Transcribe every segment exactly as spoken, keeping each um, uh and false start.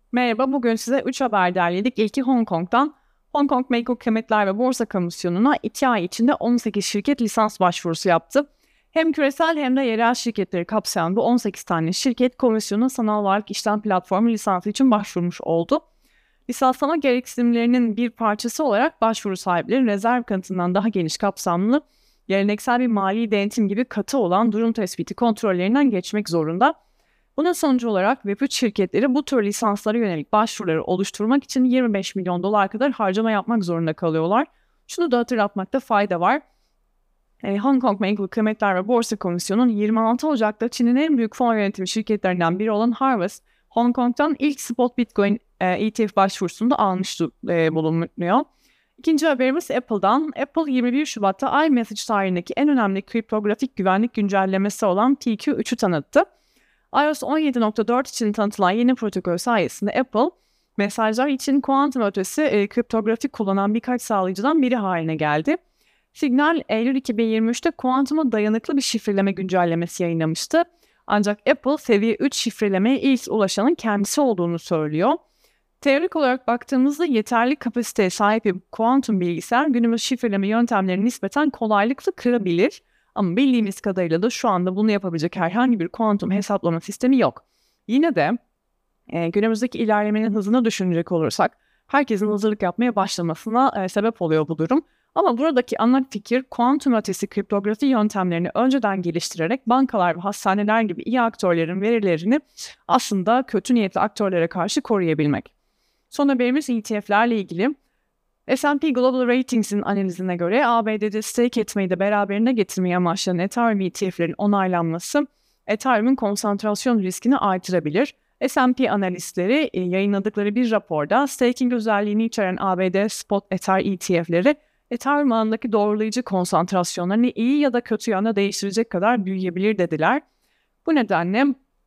Merhaba, bugün size üç haber derledik. İlki Hong Kong'dan. Hong Kong Menkul Kıymetler ve Borsa Komisyonu'na iki ay içinde on sekiz şirket lisans başvurusu yaptı. Hem küresel hem de yerel şirketleri kapsayan bu on sekiz tane şirket komisyonun sanal varlık işlem platformu lisansı için başvurmuş oldu. Lisanslama gereksinimlerinin bir parçası olarak başvuru sahipleri rezerv kanıtından daha geniş kapsamlı, geleneksel bir mali denetim gibi katı olan durum tespiti kontrollerinden geçmek zorunda. Bunun sonucu olarak Web üç şirketleri bu tür lisanslara yönelik başvuruları oluşturmak için yirmi beş milyon dolar kadar harcama yapmak zorunda kalıyorlar. Şunu da hatırlatmakta fayda var. E, Hong Kong Menkul Kıymetler ve Borsa Komisyonu'nun yirmi altı Ocak'ta Çin'in en büyük fon yönetimi şirketlerinden biri olan Harvest, Hong Kong'dan ilk spot Bitcoin e, E T F başvurusunda almış e, bulunuyor. İkinci haberimiz Apple'dan. Apple yirmi bir Şubat'ta iMessage tarihindeki en önemli kriptografik güvenlik güncellemesi olan P Q üç'ü tanıttı. iOS on yedi nokta dört için tanıtılan yeni protokol sayesinde Apple, mesajlar için kuantum ötesi e, kriptografi kullanan birkaç sağlayıcıdan biri haline geldi. Signal, Eylül iki bin yirmi üç'te kuantuma dayanıklı bir şifreleme güncellemesi yayınlamıştı. Ancak Apple, seviye üç şifrelemeye ilk ulaşanın kendisi olduğunu söylüyor. Teorik olarak baktığımızda yeterli kapasiteye sahip bir kuantum bilgisayar günümüz şifreleme yöntemlerini nispeten kolaylıkla kırabilir. Ama bildiğimiz kadarıyla da şu anda bunu yapabilecek herhangi bir kuantum hesaplama sistemi yok. Yine de e, günümüzdeki ilerlemenin hızını düşünecek olursak herkesin hazırlık yapmaya başlamasına e, sebep oluyor bu durum. Ama buradaki ana fikir kuantum ötesi kriptografi yöntemlerini önceden geliştirerek bankalar ve hastaneler gibi iyi aktörlerin verilerini aslında kötü niyetli aktörlere karşı koruyabilmek. Son haberimiz E T F'lerle ilgili. S and P Global Ratings'in analizine göre A B D'de stake etmeyi de beraberinde getirmeye amaçlayan Ethereum E T F'lerin onaylanması Ethereum'un konsantrasyon riskini artırabilir. S and P analistleri e, yayınladıkları bir raporda staking özelliğini içeren A B D Spot Ether E T F'leri Ethereum ağındaki doğrulayıcı konsantrasyonlarını iyi ya da kötü yönde değiştirecek kadar büyüyebilir dediler. Bu nedenle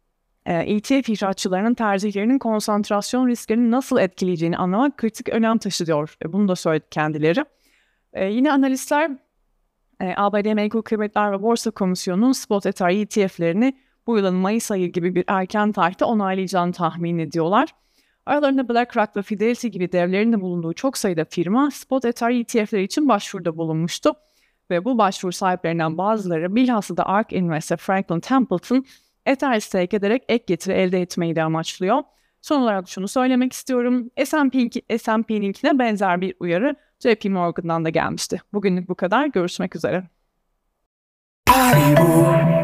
E T F ihraççılarının tercihlerinin konsantrasyon risklerini nasıl etkileyeceğini anlamak kritik önem taşıyor. Bunu da söyledi kendileri. Ee, yine analistler e, A B D Menkul Kıymetler ve Borsa Komisyonu'nun Spot Ether E T F'lerini bu yılın Mayıs ayı gibi bir erken tarihte onaylayacağını tahmin ediyorlar. Aralarında BlackRock ve Fidelity gibi devlerin de bulunduğu çok sayıda firma Spot Ether E T F'leri için başvuruda bulunmuştu. Ve bu başvuru sahiplerinden bazıları bilhassa da ARK Invest ve Franklin Templeton Ether stake ederek ek getiri elde etmeyi de amaçlıyor. Son olarak şunu söylemek istiyorum. S and P'ninkine benzer bir uyarı J P Morgan'dan da gelmişti. Bugünlük bu kadar. Görüşmek üzere.